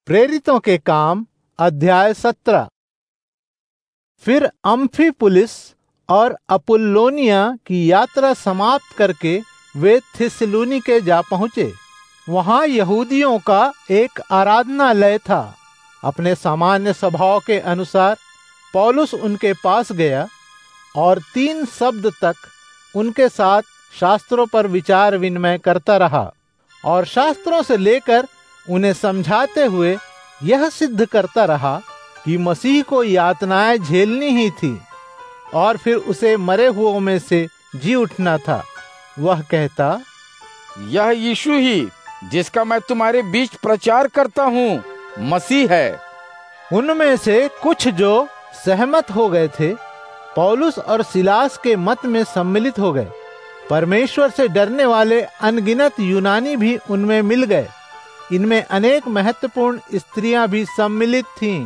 प्रेरितों के काम अध्याय 17। फिर अम्फिपुलिस और अपुल्लोनिया की यात्रा समाप्त करके वे थिस्सलुनीके जा पहुँचे। वहाँ यहूदियों का एक आराधनालय था। अपने सामान्य स्वभाव के अनुसार पौलुस उनके पास गया और 3 शब्द तक उनके साथ शास्त्रों पर विचार विनिमय करता रहा और शास्त्रों से लेकर उन्हें समझाते हुए यह सिद्ध करता रहा कि मसीह को यातनाएं झेलनी ही थी और फिर उसे मरे हुओं में से जी उठना था। वह कहता, यह यीशु ही जिसका मैं तुम्हारे बीच प्रचार करता हूँ मसीह है। उनमें से कुछ जो सहमत हो गए थे पौलुस और सिलास के मत में सम्मिलित हो गए। परमेश्वर से डरने वाले अनगिनत यूनानी भी उनमें मिल गए। इनमें अनेक महत्वपूर्ण स्त्रियां भी सम्मिलित थीं।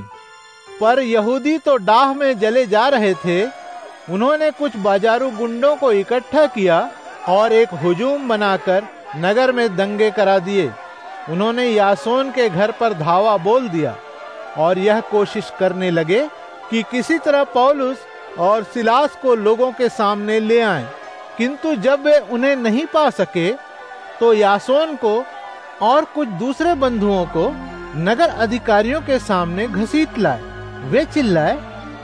पर यहूदी तो डाह में जले जा रहे थे। उन्होंने कुछ बाजारू गुंडों को इकट्ठा किया और एक हुजूम बनाकर नगर में दंगे करा दिए। उन्होंने यासोन के घर पर धावा बोल दिया और यह कोशिश करने लगे कि किसी तरह पौलुस और सिलास को लोगों के सामने ले आएं। किंतु जब वे उन्हें नहीं पा सके तो यासोन को और कुछ दूसरे बंधुओं को नगर अधिकारियों के सामने घसीट लाए। वे चिल्लाए,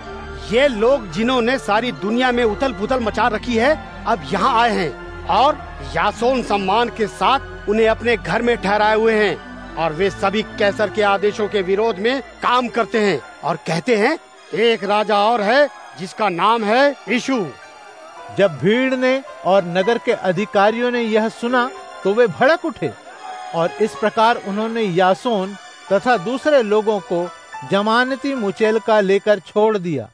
ये लोग जिन्होंने सारी दुनिया में उथल पुथल मचा रखी है अब यहाँ आए हैं और यासोन सम्मान के साथ उन्हें अपने घर में ठहराए हुए हैं और वे सभी कैसर के आदेशों के विरोध में काम करते हैं और कहते हैं एक राजा और है जिसका नाम है यीशु। जब भीड़ ने और नगर के अधिकारियों ने यह सुना तो वे भड़क उठे और इस प्रकार उन्होंने यासोन तथा दूसरे लोगों को जमानती मुचेलका लेकर छोड़ दिया।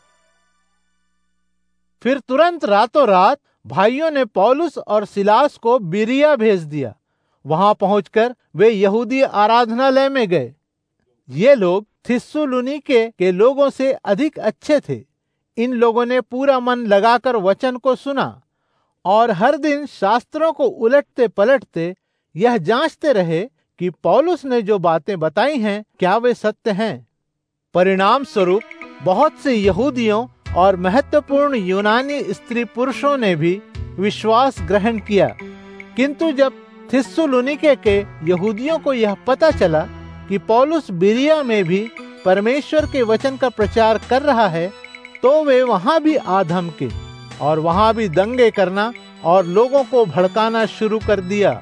फिर तुरंत रातों रात भाइयों ने पौलुस और सिलास को बिरिया भेज दिया। वहां पहुंचकर वे यहूदी आराधनालय में गए। ये लोग थिस्सलुनीके के लोगों से अधिक अच्छे थे। इन लोगों ने पूरा मन लगाकर वचन को सुना और हर दिन शास्त्रों को उलटते पलटते यह जांचते रहे कि पौलुस ने जो बातें बताई हैं क्या वे सत्य हैं। परिणाम स्वरूप बहुत से यहूदियों और महत्वपूर्ण यूनानी स्त्री पुरुषों ने भी विश्वास ग्रहण किया। किंतु जब थिस्सलुनीके के यहूदियों को यह पता चला कि पौलुस बिरिया में भी परमेश्वर के वचन का प्रचार कर रहा है तो वे वहां भी आ धमके और वहां भी दंगे करना और लोगों को भड़काना शुरू कर दिया।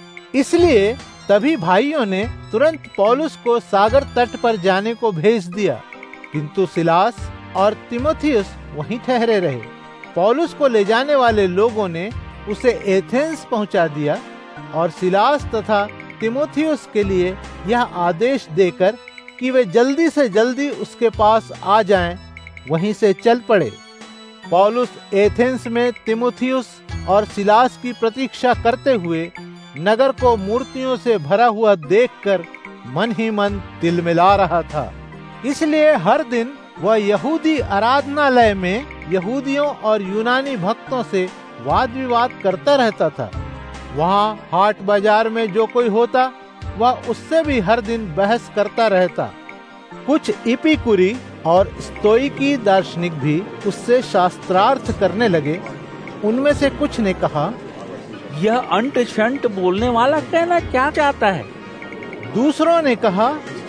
इसलिए तभी भाइयों ने तुरंत पौलुस को सागर तट पर जाने को भेज दिया। किंतु सिलास और तीमुथियुस वहीं ठहरे रहे। पौलुस को ले जाने वाले लोगों ने उसे एथेंस पहुंचा दिया और सिलास तथा तीमुथियुस के लिए यह आदेश देकर कि वे जल्दी से जल्दी उसके पास आ जाएं, वहीं से चल पड़े। पौलुस एथेंस में तीमुथियुस और सिलास की प्रतीक्षा करते हुए नगर को मूर्तियों से भरा हुआ देखकर मन ही मन तिलमिला रहा था। इसलिए हर दिन वह यहूदी आराधनालय में यहूदियों और यूनानी भक्तों से वाद विवाद करता रहता था। वहाँ हाट बाजार में जो कोई होता वह उससे भी हर दिन बहस करता रहता। कुछ इपिकुरी और स्तोइकी दार्शनिक भी उससे शास्त्रार्थ करने लगे। उनमें से कुछ ने कहा, यह अंट शंट बोलने वाला कहना क्या चाहता है। दूसरों ने कहा,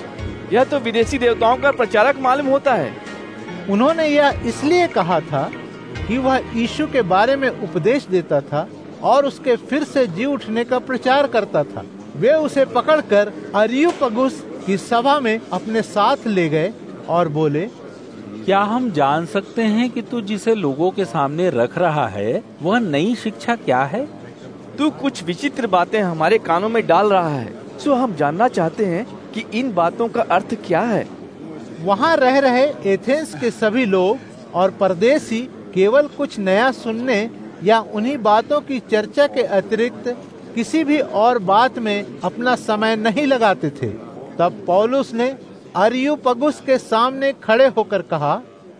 यह तो विदेशी देवताओं का प्रचारक मालूम होता है। उन्होंने यह इसलिए कहा था कि वह यीशु के बारे में उपदेश देता था और उसके फिर से जी उठने का प्रचार करता था। वे उसे पकड़कर अरियुपगुस की सभा में अपने साथ ले गए और बोले, क्या हम जान सकते हैं कि तू जिसे लोगों के सामने रख रहा है वह नई शिक्षा क्या है? तू कुछ विचित्र बातें हमारे कानों में डाल रहा है, सो हम जानना चाहते हैं कि इन बातों का अर्थ क्या है। वहाँ रह रहे एथेंस के सभी लोग और परदेसी केवल कुछ नया सुनने या उन्हीं बातों की चर्चा के अतिरिक्त किसी भी और बात में अपना समय नहीं लगाते थे। तब पौलुस ने अरियुपगुस के सामने खड़े होकर कहा,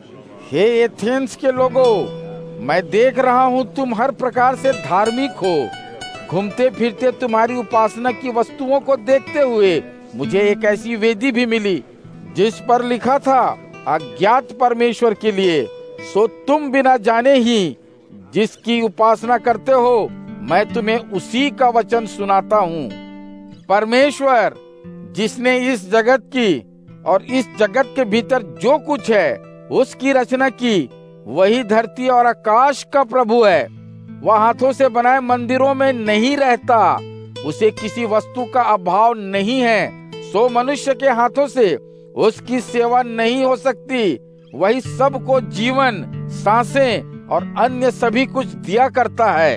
हे एथेंस के लोगों, मैं देख रहा हूँ तुम हर प्रकार से धार्मिक हो। घूमते फिरते तुम्हारी उपासना की वस्तुओं को देखते हुए मुझे एक ऐसी वेदी भी मिली जिस पर लिखा था, अज्ञात परमेश्वर के लिए। सो तुम बिना जाने ही जिसकी उपासना करते हो, मैं तुम्हें उसी का वचन सुनाता हूँ। परमेश्वर जिसने इस जगत की और इस जगत के भीतर जो कुछ है उसकी रचना की, वही धरती और आकाश का प्रभु है। वह हाथों से बनाए मंदिरों में नहीं रहता, उसे किसी वस्तु का अभाव नहीं है। सो मनुष्य के हाथों से उसकी सेवा नहीं हो सकती। वही सबको जीवन, सांसें और अन्य सभी कुछ दिया करता है।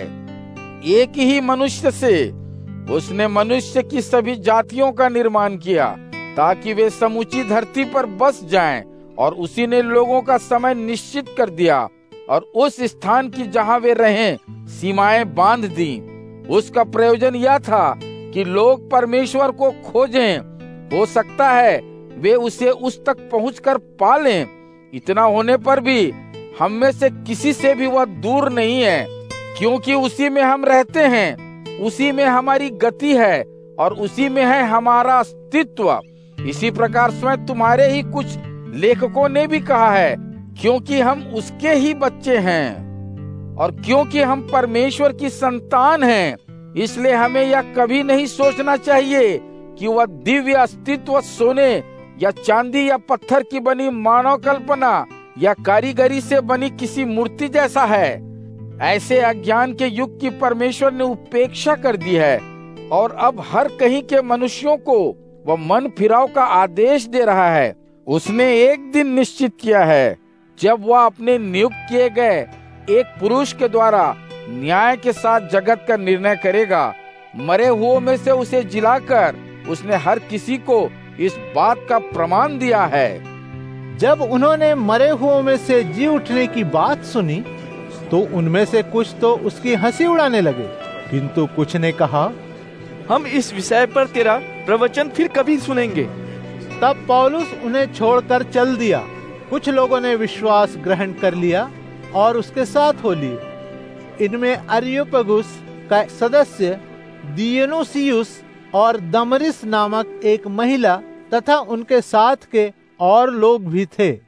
एक ही मनुष्य से उसने मनुष्य की सभी जातियों का निर्माण किया, ताकि वे समूची धरती पर बस जाएं, और उसी ने लोगों का समय निश्चित कर दिया और उस स्थान की जहां वे रहें सीमाएं बांध दी। उसका प्रयोजन यह था कि लोग परमेश्वर को खोजें, हो सकता है वे उसे उस तक पहुंचकर पा लें। इतना होने पर भी हम में से किसी से भी वह दूर नहीं है, क्योंकि उसी में हम रहते हैं, उसी में हमारी गति है और उसी में है हमारा अस्तित्व। इसी प्रकार स्वयं तुम्हारे ही कुछ लेखकों ने भी कहा है, क्योंकि हम उसके ही बच्चे हैं और क्योंकि हम परमेश्वर की संतान हैं, इसलिए हमें यह कभी नहीं सोचना चाहिए कि वह दिव्य अस्तित्व सोने या चांदी या पत्थर की बनी मानव कल्पना या कारीगरी से बनी किसी मूर्ति जैसा है। ऐसे अज्ञान के युग की परमेश्वर ने उपेक्षा कर दी है और अब हर कहीं के मनुष्यों को वह मन फिराव का आदेश दे रहा है। उसने एक दिन निश्चित किया है जब वह अपने नियुक्त किए गए एक पुरुष के द्वारा न्याय के साथ जगत का निर्णय करेगा। मरे हुओं में से उसे जिलाकर उसने हर किसी को इस बात का प्रमाण दिया है। जब उन्होंने मरे हुओं में से जी उठने की बात सुनी तो उनमें से कुछ तो उसकी हंसी उड़ाने लगे, किंतु कुछ ने कहा, हम इस विषय पर तेरा प्रवचन फिर कभी सुनेंगे। तब पौलुस उन्हें छोड़कर चल दिया। कुछ लोगों ने विश्वास ग्रहण कर लिया और उसके साथ हो लिए। इनमें अरियोपगुस का सदस्य दियोनुसियुस और दमरिस नामक एक महिला तथा उनके साथ के और लोग भी थे।